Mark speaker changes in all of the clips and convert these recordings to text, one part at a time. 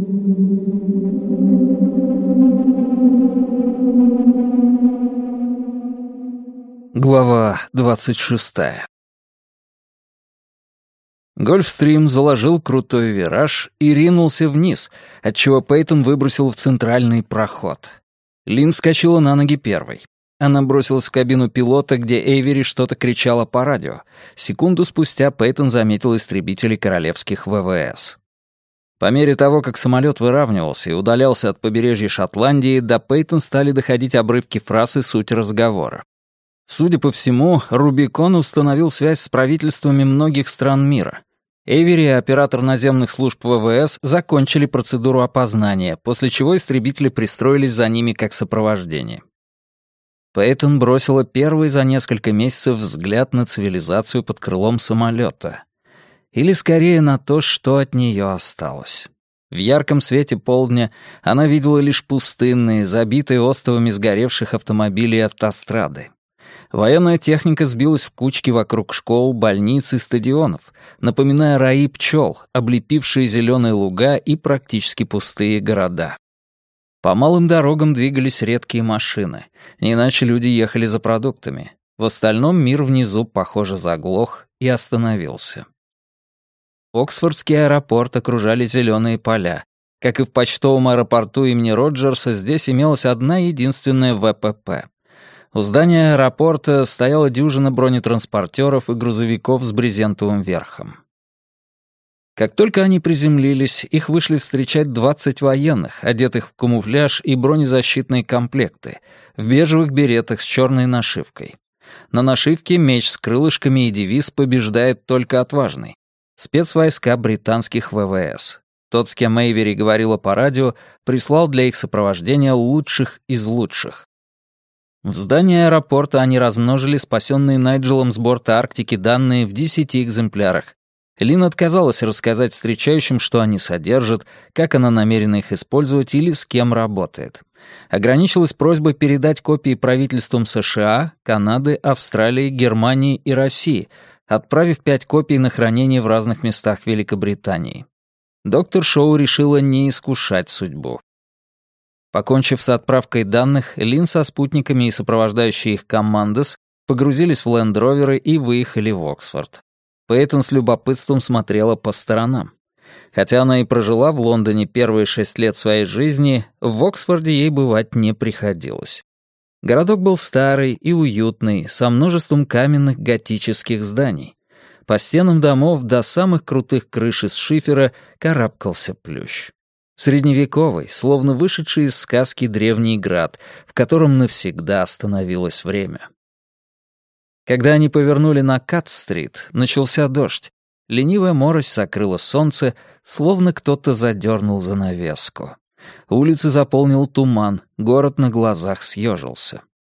Speaker 1: Глава 26. Гольфстрим заложил крутой вираж и ринулся вниз, отчего Пейтон выбросил в центральный проход. Лин вскочила на ноги первой. Она бросилась в кабину пилота, где Эйвери что-то кричала по радио. Секунду спустя Пейтон заметил истребители королевских ВВС. По мере того, как самолет выравнивался и удалялся от побережья Шотландии, до Пейтон стали доходить обрывки фраз и суть разговора. Судя по всему, Рубикон установил связь с правительствами многих стран мира. Эйвери и оператор наземных служб ВВС закончили процедуру опознания, после чего истребители пристроились за ними как сопровождение. Пейтон бросила первый за несколько месяцев взгляд на цивилизацию под крылом самолета. Или скорее на то, что от нее осталось. В ярком свете полдня она видела лишь пустынные, забитые остовами сгоревших автомобилей автострады. Военная техника сбилась в кучки вокруг школ, больниц и стадионов, напоминая раи пчел, облепившие зеленые луга и практически пустые города. По малым дорогам двигались редкие машины, иначе люди ехали за продуктами. В остальном мир внизу, похоже, заглох и остановился. Оксфордский аэропорт окружали зеленые поля. Как и в почтовом аэропорту имени Роджерса, здесь имелась одна единственная ВПП. У здания аэропорта стояла дюжина бронетранспортеров и грузовиков с брезентовым верхом. Как только они приземлились, их вышли встречать 20 военных, одетых в камуфляж и бронезащитные комплекты, в бежевых беретах с черной нашивкой. На нашивке меч с крылышками и девиз «Побеждает только отважный». Спецвойска британских ВВС. Тот, с кем Эйвери говорила по радио, прислал для их сопровождения лучших из лучших. В здании аэропорта они размножили спасенные Найджелом с борта Арктики данные в 10 экземплярах. Лин отказалась рассказать встречающим, что они содержат, как она намерена их использовать или с кем работает. Ограничилась просьбой передать копии правительствам США, Канады, Австралии, Германии и России, отправив 5 копий на хранение в разных местах Великобритании. Доктор Шоу решила не искушать судьбу. Покончив с отправкой данных, Лин со спутниками и сопровождающие их командос погрузились в лендроверы и выехали в Оксфорд. Пейтон с любопытством смотрела по сторонам. Хотя она и прожила в Лондоне первые 6 лет своей жизни, в Оксфорде ей бывать не приходилось. Городок был старый и уютный, со множеством каменных готических зданий. По стенам домов до самых крутых крыш из шифера карабкался плющ. Средневековый, словно вышедший из сказки древний град, в котором навсегда остановилось время. Когда они повернули на Кат-стрит, начался дождь. Ленивая морось сокрыла солнце, словно кто-то задернул занавеску. Улицы заполнил туман, город на глазах съежился.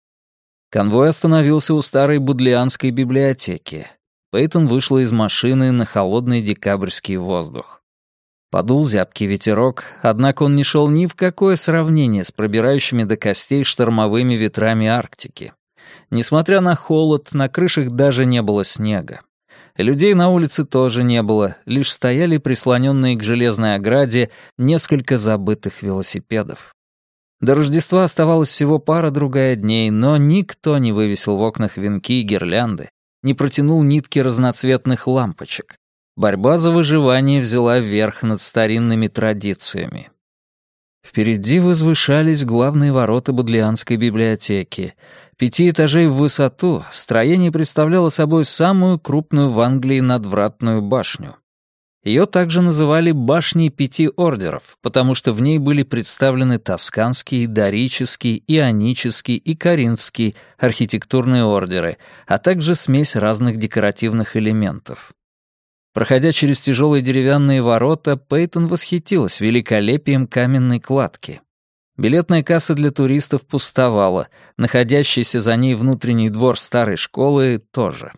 Speaker 1: Конвой остановился у старой Бодлианской библиотеки. Пейтон вышла из машины на холодный декабрьский воздух. Подул зябкий ветерок, однако он не шел ни в какое сравнение с пробирающими до костей штормовыми ветрами Арктики. Несмотря на холод, на крышах даже не было снега. Людей на улице тоже не было, лишь стояли прислоненные к железной ограде несколько забытых велосипедов. До Рождества оставалось всего пара-другая дней, но никто не вывесил в окнах венки и гирлянды, не протянул нитки разноцветных лампочек. Борьба за выживание взяла верх над старинными традициями. Впереди возвышались главные ворота Бодлианской библиотеки. 5 этажей в высоту, строение представляло собой самую крупную в Англии надвратную башню. Ее также называли «башней 5 ордеров», потому что в ней были представлены тосканский, дорический, ионический и коринфский архитектурные ордеры, а также смесь разных декоративных элементов. Проходя через тяжелые деревянные ворота, Пейтон восхитилась великолепием каменной кладки. Билетная касса для туристов пустовала, находящийся за ней внутренний двор старой школы тоже.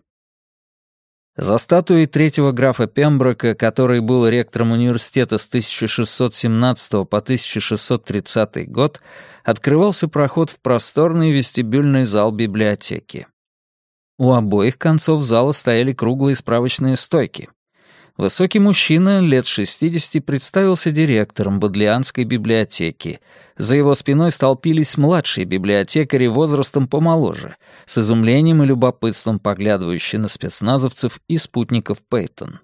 Speaker 1: За статуей 3-го графа Пемброка, который был ректором университета с 1617 по 1630 год, открывался проход в просторный вестибюльный зал библиотеки. У обоих концов зала стояли круглые справочные стойки. Высокий мужчина, лет 60, представился директором Бодлианской библиотеки. За его спиной столпились младшие библиотекари возрастом помоложе, с изумлением и любопытством поглядывающие на спецназовцев и спутников Пейтон.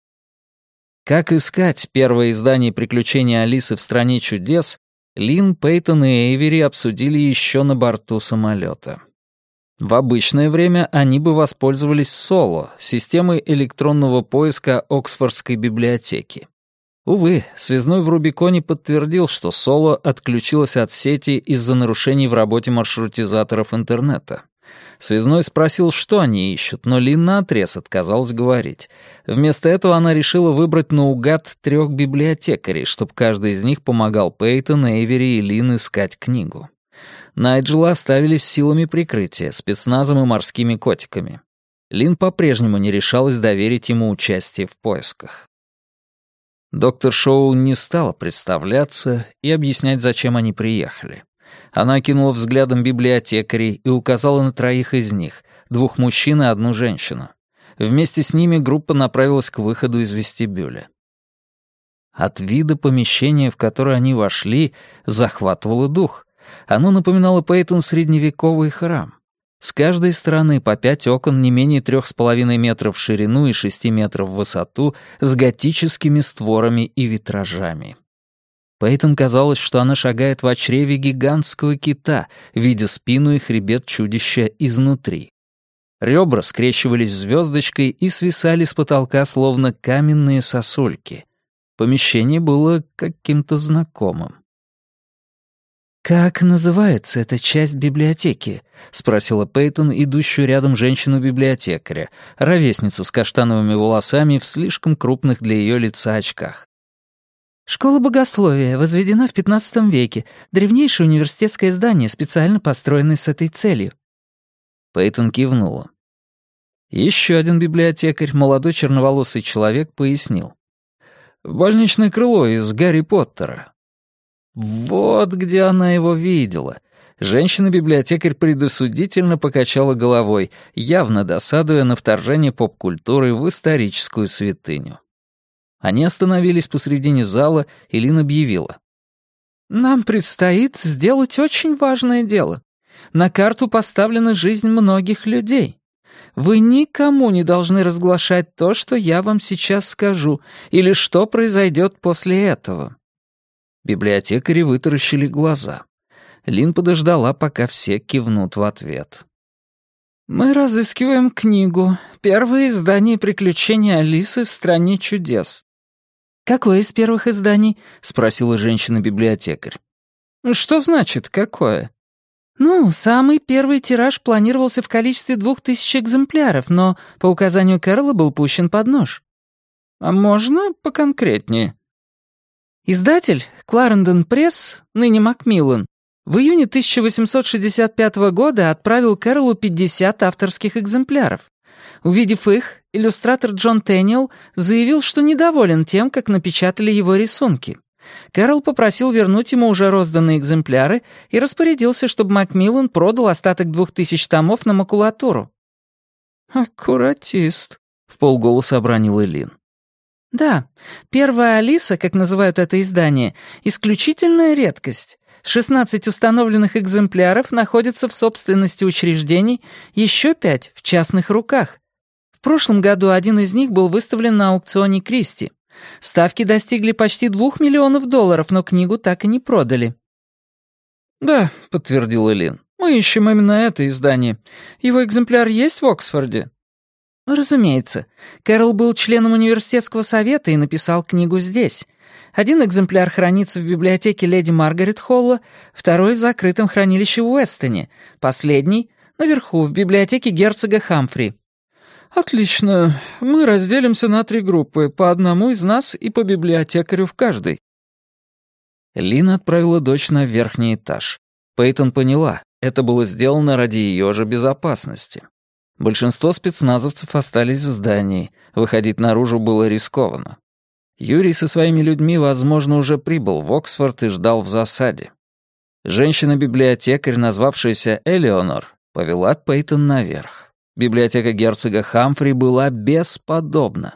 Speaker 1: Как искать первое издание «Приключения Алисы в стране чудес» Лин, Пейтон и Эйвери обсудили еще на борту самолета. В обычное время они бы воспользовались Соло, системой электронного поиска Оксфордской библиотеки. Увы, связной в Рубиконе подтвердил, что Соло отключилась от сети из-за нарушений в работе маршрутизаторов интернета. Связной спросил, что они ищут, но Лин наотрез отказалась говорить. Вместо этого она решила выбрать наугад 3 библиотекарей, чтобы каждый из них помогал Пейтон, Эйвери и Лин искать книгу. Найджела оставили с силами прикрытия, спецназом и морскими котиками. Лин по-прежнему не решалась доверить ему участие в поисках. Доктор Шоу не стала представляться и объяснять, зачем они приехали. Она окинула взглядом библиотекарей и указала на 3 из них, 2 мужчин и 1 женщину. Вместе с ними группа направилась к выходу из вестибюля. От вида помещения, в которое они вошли, захватывало дух. Оно напоминало Пейтон средневековый храм. С каждой стороны по 5 окон не менее 3,5 метров в ширину и 6 метров в высоту с готическими створами и витражами. Пейтон казалось, что она шагает в чреве гигантского кита, видя спину и хребет чудища изнутри. Ребра скрещивались звездочкой и свисали с потолка, словно каменные сосульки. Помещение было каким-то знакомым. «Как называется эта часть библиотеки?» — спросила Пейтон, идущую рядом женщину-библиотекаря, ровесницу с каштановыми волосами в слишком крупных для ее лица очках. «Школа богословия возведена в XV веке, древнейшее университетское здание, специально построенное с этой целью». Пейтон кивнула. Еще один библиотекарь, молодой черноволосый человек, пояснил. «Больничное крыло из Гарри Поттера». Вот где она его видела. Женщина-библиотекарь предосудительно покачала головой, явно досадуя на вторжение поп-культуры в историческую святыню. Они остановились посредине зала, и Лин объявила. «Нам предстоит сделать очень важное дело. На карту поставлена жизнь многих людей. Вы никому не должны разглашать то, что я вам сейчас скажу, или что произойдет после этого». Библиотекари вытаращили глаза. Лин подождала, пока все кивнут в ответ. «Мы разыскиваем книгу. Первое издание «Приключения Алисы в стране чудес». «Какое из первых изданий?» — спросила женщина-библиотекарь. «Что значит «какое»?» «Ну, самый первый тираж планировался в количестве 2000 экземпляров, но по указанию Кэрролла был пущен под нож». «А можно поконкретнее?» Издатель Clarendon Пресс, ныне Макмиллан, в июне 1865 года отправил Кэрроллу 50 авторских экземпляров. Увидев их, иллюстратор Джон Тэниел заявил, что недоволен тем, как напечатали его рисунки. Кэрролл попросил вернуть ему уже розданные экземпляры и распорядился, чтобы Макмиллан продал остаток 2000 томов на макулатуру. «Аккуратист», — вполголоса обронила Лин. Да, первая Алиса, как называют это издание, исключительная редкость. 16 установленных экземпляров находятся в собственности учреждений, еще 5 в частных руках. В прошлом году один из них был выставлен на аукционе Кристи. Ставки достигли почти $2 миллионов, но книгу так и не продали. «Да», — подтвердила Лин, — «мы ищем именно это издание. Его экземпляр есть в Оксфорде?» Разумеется. Кэрролл был членом университетского совета и написал книгу здесь. Один экземпляр хранится в библиотеке леди Маргарет Холла, второй в закрытом хранилище в Уэстоне, последний — наверху, в библиотеке герцога Хамфри. «Отлично. Мы разделимся на 3 группы, по одному из нас и по библиотекарю в каждой». Лин отправила дочь на верхний этаж. Пейтон поняла, это было сделано ради ее же безопасности. Большинство спецназовцев остались в здании, выходить наружу было рискованно. Юрий со своими людьми, возможно, уже прибыл в Оксфорд и ждал в засаде. Женщина-библиотекарь, назвавшаяся Элеонор, повела Пейтон наверх. Библиотека герцога Хамфри была бесподобна.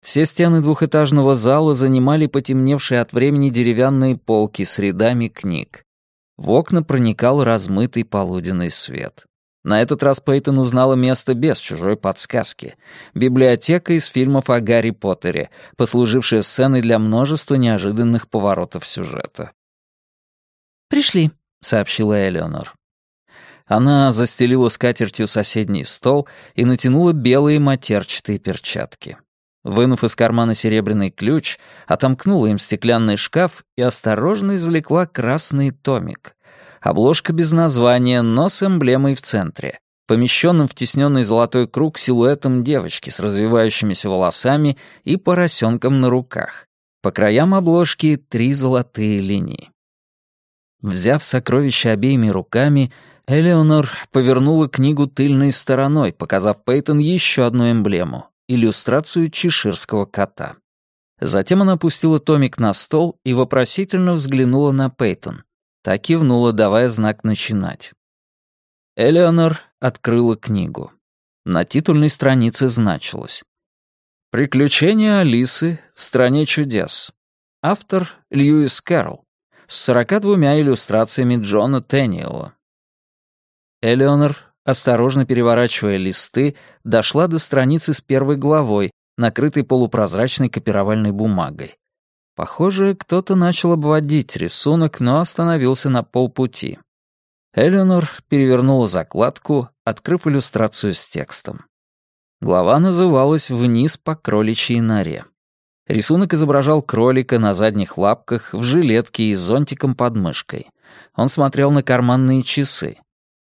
Speaker 1: Все стены двухэтажного зала занимали потемневшие от времени деревянные полки с рядами книг. В окна проникал размытый полуденный свет. На этот раз Пейтон узнала место без чужой подсказки. Библиотека из фильмов о Гарри Поттере, послужившая сценой для множества неожиданных поворотов сюжета.
Speaker 2: «Пришли», —
Speaker 1: сообщила Элеонор. Она застелила скатертью соседний стол и натянула белые матерчатые перчатки. Вынув из кармана серебряный ключ, отомкнула им стеклянный шкаф и осторожно извлекла красный томик. Обложка без названия, но с эмблемой в центре, помещенным в тисненный золотой круг силуэтом девочки с развивающимися волосами и поросенком на руках. По краям обложки 3 золотые линии. Взяв сокровище обеими руками, Элеонор повернула книгу тыльной стороной, показав Пейтон еще одну эмблему — иллюстрацию чеширского кота. Затем она опустила томик на стол и вопросительно взглянула на Пейтон. Та кивнула, давая знак начинать. Элеонор открыла книгу. На титульной странице значилось: «Приключения Алисы в стране чудес». Автор — Льюис Кэрролл, с 42 иллюстрациями Джона Тэниела. Элеонор, осторожно переворачивая листы, дошла до страницы с 1 главой, накрытой полупрозрачной копировальной бумагой. Похоже, кто-то начал обводить рисунок, но остановился на полпути. Элеонор перевернула закладку, открыв иллюстрацию с текстом. Глава называлась «Вниз по кроличьей норе». Рисунок изображал кролика на задних лапках, в жилетке и с зонтиком под мышкой. Он смотрел на карманные часы.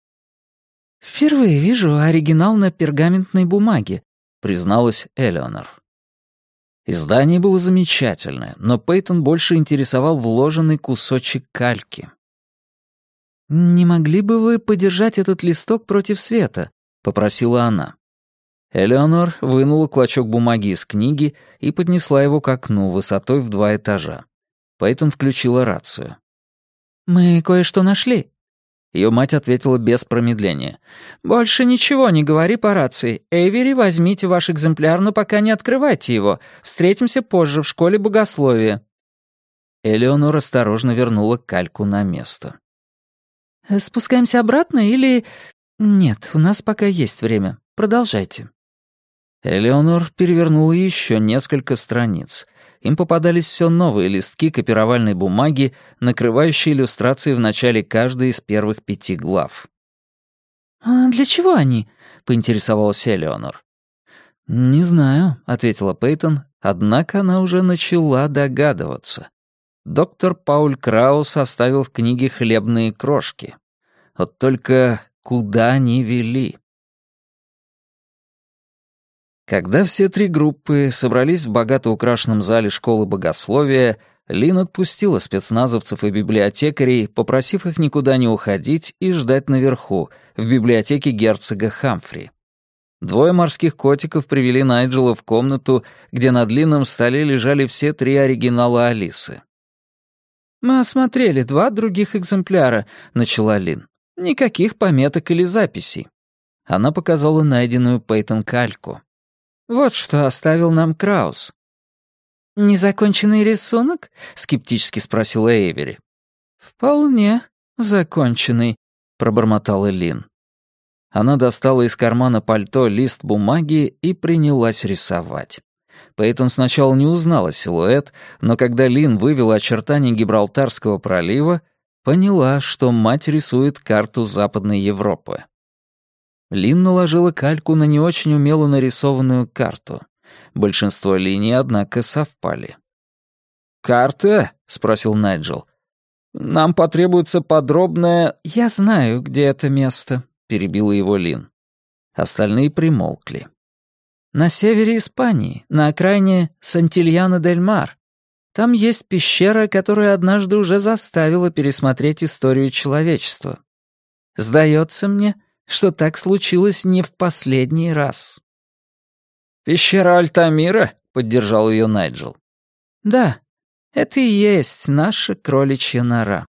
Speaker 2: «Впервые вижу оригинал на пергаментной бумаге»,
Speaker 1: — призналась Элеонор. Издание было замечательное, но Пейтон больше интересовал вложенный кусочек кальки.
Speaker 2: «Не могли бы вы подержать этот листок против света?» — попросила она.
Speaker 1: Элеонор вынула клочок бумаги из книги и поднесла его к окну высотой в 2 этажа. Пейтон включила рацию.
Speaker 2: «Мы кое-что нашли».
Speaker 1: Ее мать ответила без промедления.
Speaker 2: «Больше ничего не говори по рации. Эйвери, возьмите ваш экземпляр, но пока не открывайте его. Встретимся позже в школе богословия».
Speaker 1: Элеонор осторожно вернула кальку на место.
Speaker 2: «Спускаемся обратно или...» «Нет, у нас пока есть время. Продолжайте».
Speaker 1: Элеонор перевернула еще несколько страниц. Им попадались все новые листки копировальной бумаги, накрывающие иллюстрации в начале каждой из первых 5 глав.
Speaker 2: «А для чего они?»
Speaker 1: — поинтересовалась Элеонор. «Не знаю», — ответила Пейтон, однако она уже начала догадываться. Доктор Пауль Краус оставил в книге хлебные крошки. Вот только куда они вели? Когда все 3 группы собрались в богато украшенном зале школы богословия, Лин отпустила спецназовцев и библиотекарей, попросив их никуда не уходить и ждать наверху, в библиотеке герцога Хамфри. 2 морских котиков привели Найджела в комнату, где на длинном столе лежали все 3 оригинала Алисы.
Speaker 2: «Мы осмотрели 2 других экземпляра», — начала Лин. «Никаких пометок или записей».
Speaker 1: Она показала найденную Пейтон кальку.
Speaker 2: «Вот что оставил нам Краус». «Незаконченный рисунок?» — скептически спросила Эйвери. «Вполне законченный», — пробормотала Лин.
Speaker 1: Она достала из кармана пальто лист бумаги и принялась рисовать. Пейтон сначала не узнала силуэт, но когда Лин вывела очертания Гибралтарского пролива, поняла, что мать рисует карту Западной Европы. Лин наложила кальку на не очень умело нарисованную карту. Большинство линий, однако, совпали.
Speaker 3: «Карта?» — спросил Найджел. «Нам потребуется подробная...»
Speaker 2: «Я знаю, где это место», —
Speaker 1: перебила его Лин. Остальные примолкли.
Speaker 2: «На севере Испании, на окраине Сантильяно-дель-Мар. Там есть пещера, которая однажды уже заставила пересмотреть историю человечества. Сдается мне, что так случилось не в последний раз».
Speaker 3: «Пещера Альтамира?» — поддержал ее Найджел.
Speaker 2: «Да, это и есть наша кроличья нора».